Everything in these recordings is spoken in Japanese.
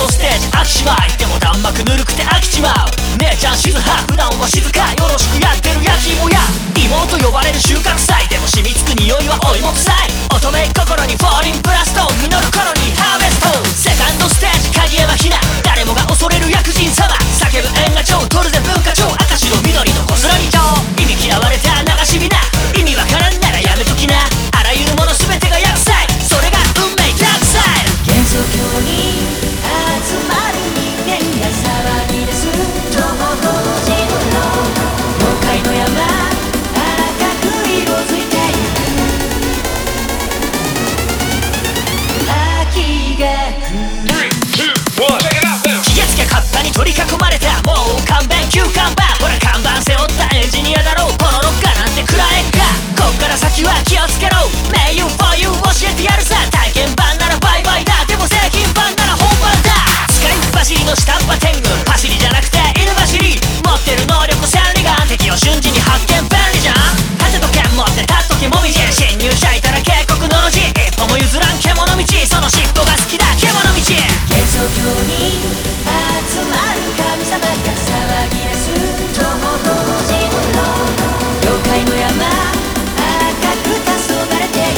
ドステージ飽きしまいでも弾幕ぬるくて飽きちまう姉ちゃん静派普段は静かよろしくやってる焼き芋や妹呼ばれる収穫祭でも染みつく匂いはお芋臭い乙女心にフォーリンブラスト実る頃にハーベストセカンドステージ鍵山ひな誰もが恐れる薬人様叫ぶ縁が超取るぜ文化庁赤白緑のこすらり帳意味嫌われた流しびな意味わからんならやめときなあらゆるもの全てが薬剤それが運命ダークサイド幻想郷に集まる人間が騒ぎ出す東方人の妖怪の山赤く色づいてゆく秋が気がつけカッパに取り囲まれたもう勘弁急看板ほら看板背負ったエンジニアだろうこのロッカーなんて食らえんかこっから先は気をつけろ名優 for you 教えてやるさ体験版ならバイバイだでも製品版なら本番だ使いっ走りの下っ端天狗走りじゃなくて犬走り持ってる能力千里眼敵を瞬時に発見便利じゃん盾と剣持って立っとけもみじ侵入者いたら警告のの字一歩も譲らん獣道その尻尾が好きだ獣道幻想郷に集まる神様が騒ぎ出す東方人の妖怪の山赤く黄昏れてい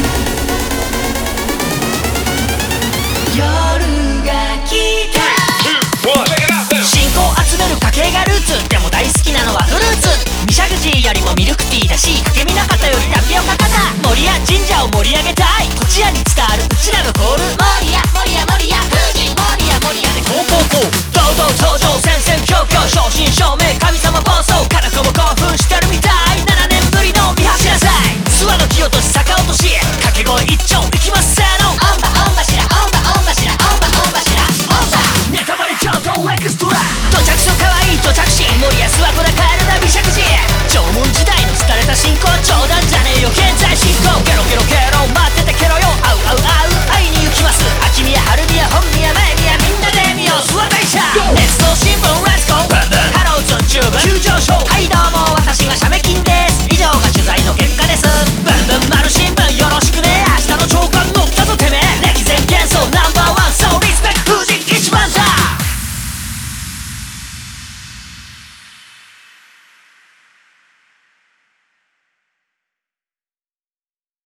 く夜が来た信仰集める家系がルーツでも大好きなのはフルーツミシャグジーよりもミルクティーだしかけみなかたよりタピオカかた森や神社を盛り上げたい土地屋に伝わるうちらのコール森や森や森や風神森や森やでこうこうこう堂々登場戦々恐々正真正銘神様暴走からこも興奮してるみたい7年ぶりの見走らさい諏訪の木落とし逆落とし掛け声一丁いきますせーのオンバオンバシラオンバオンバシラオンバオンバシラオンバネタバレちゃんとエクストラ土着そかわいい土着心森や諏訪子だ